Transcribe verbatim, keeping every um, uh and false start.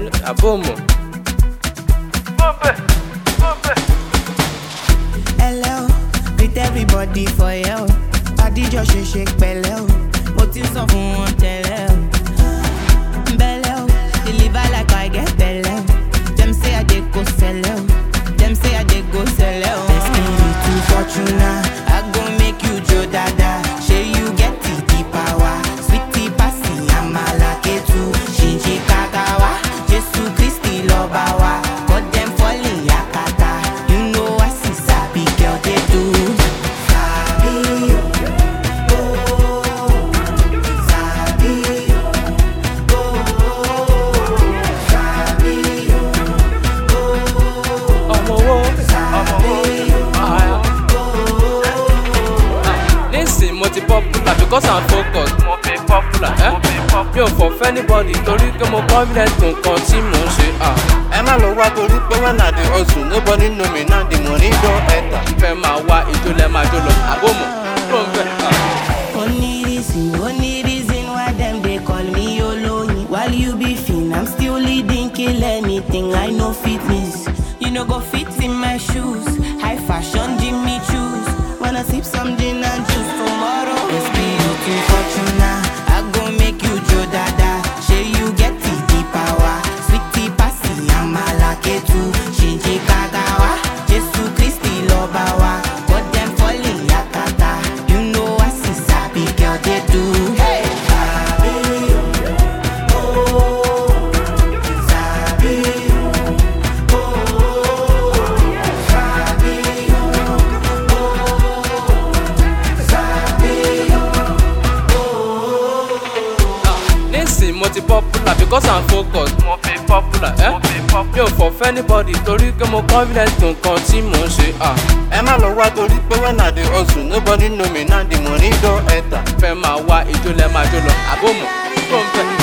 àbòmọ̀. Hello, with everybody for you. Adijọ́ ṣe ṣe pẹ̀lẹ́ o, mo ti sọ fún wọn tẹ́lẹ̀ o. Bẹ́lẹ̀ o, deliver like I get bẹ́lẹ̀ o. Dem say I dey go sẹ́lẹ̀ o, dem say I dey go sẹ́lẹ̀ o. Destiny to Fortuna, I go make you jo dada. Ṣé you get the the power? Sweetie pasi amala ketu, ṣinṣin kagawa. Jésù Kristi lọ́ba wa, got dem falling yakata. You know I see sabi girl dey do. Mo ti popular because I'm focused. Mo fi popular, eh? Mi ò fọ̀ fẹ́ anybody torí pé mo confident nǹkan tí mò ń ṣe. Ẹ má lọ wá torí pé when I dey hustle, nobody know me now, the money don enter. Fẹ́ máa wá ijó lẹ́ máa jó lọ, àbòmọ̀ ló ń bẹ̀. Only reason, only reason why them they call me Oloyin. While you be fin, I'm still leading, kill anything. I know fitness, you know go fit in my shoes. High fashion, Jimmy choose. Wanna sip some gin and juice tomorrow? It's be you to Fortuna. I go make you jo dada. Say you get the the power. Sweetie pasi amala ketu. Shinji kagawa. Jesu Kristi lobawa. Got them falling yakata. You know I see sabi girl they do. Hey, sabi, oh, sabi, Mo ti popular because I'm focused. Mo fi popular, eh? Mi ò fọ̀ fẹ́ anybody torí pé mo confident nǹkan tí mò ń ṣe. Ẹ má lọ wá torí pé when I dey hustle, nobody know me now, the money don enter. Fẹ́ máa wá ijó lẹ́ máa jó lọ, àbòmọ̀ ló ń bẹ̀.